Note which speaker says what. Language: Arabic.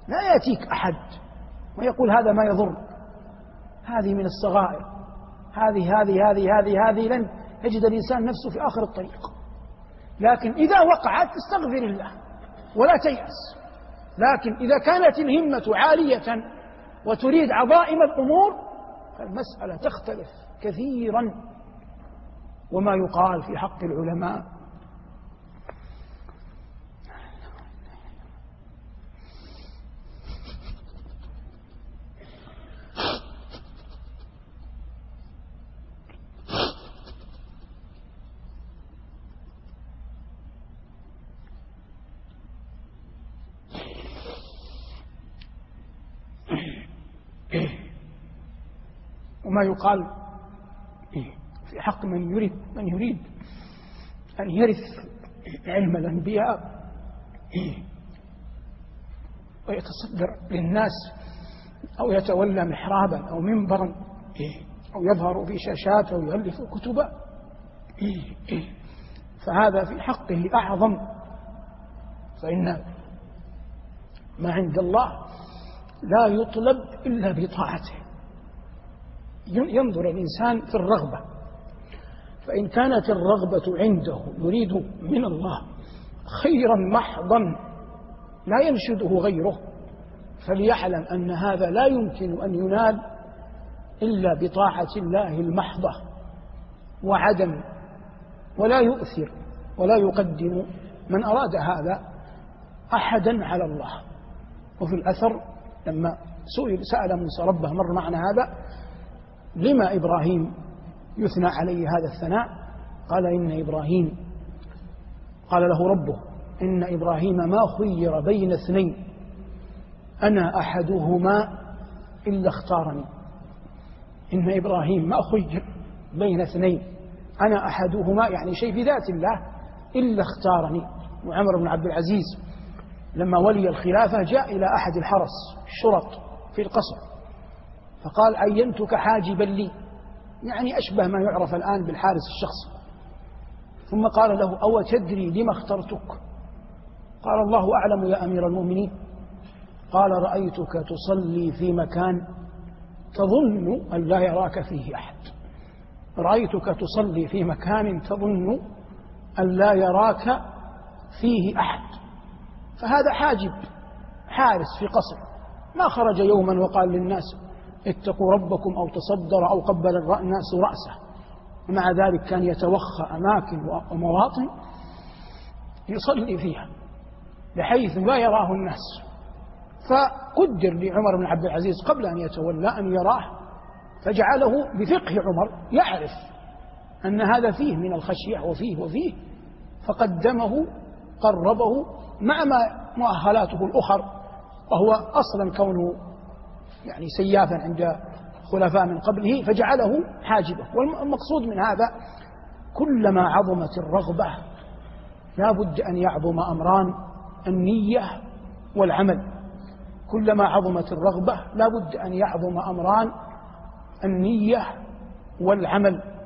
Speaker 1: لا يأتيك أحد ويقول هذا ما يضر، هذه من الصغائر، هذه لن يجد الإنسان نفسه في آخر الطريق. لكن إذا وقعت استغفر الله ولا تيأس. لكن إذا كانت الهمة عالية وتريد عظائم الأمور فالمسألة تختلف كثيرا. وما يقال في حق العلماء وما يقال في حق من يريد أن يرث علم الأنبياء ويتصدر للناس أو يتولى محرابا أو منبرا أو يظهر في شاشات أو يؤلف كتبا، فهذا في حقه أعظم. فإن ما عند الله لا يطلب إلا بطاعته. ينظر الإنسان في الرغبة، فإن كانت الرغبة عنده يريد من الله خيرا محضا لا ينشده غيره، فليعلم أن هذا لا يمكن أن ينال إلا بطاعة الله المحضة ولا يؤثر ولا يقدم من أراد هذا أحدا على الله. وفي الأثر لما سأل موسى ربه، مر معنا هذا، لما إبراهيم يثنى عليه هذا الثناء؟ قال إن إبراهيم، قال له ربه إن إبراهيم ما خير بين اثنين أنا أحدهما إلا اختارني. إن إبراهيم ما خير بين اثنين أنا أحدهما، يعني شيء في ذات الله، إلا اختارني. وعمر بن عبد العزيز لما ولي الخلافة جاء إلى أحد الحرس الشرط في القصر فقال عينتك حاجبا لي، يعني أشبه ما يعرف الآن بالحارس الشخصي. ثم قال له أو تدري لما اخترتك؟ قال الله أعلم يا أمير المؤمنين. قال رأيتك تصلي في مكان تظن أن لا يراك فيه أحد، رأيتك تصلي في مكان تظن أن لا يراك فيه أحد. فهذا حاجب حارس في قصر، ما خرج يوما وقال للناس اتقوا ربكم أو تصدر أو قبل الناس رأسه. ومع ذلك كان يتوخى أماكن ومواطن يصلي فيها بحيث لا يراه الناس. فقدر لعمر بن عبد العزيز قبل أن يتولى أن يراه، فجعله بفقه عمر يعرف أن هذا فيه من الخشية وفيه، فقدمه قربه مع ما مؤهلاته الأخر، وهو أصلا كونه يعني سيافا عند خلفاء من قبله، فجعله حاجبه. والمقصود من هذا كلما عظمت الرغبة لا بد أن يعظم أمران: النية والعمل. كلما عظمت الرغبة لا بد أن يعظم أمران: النية والعمل.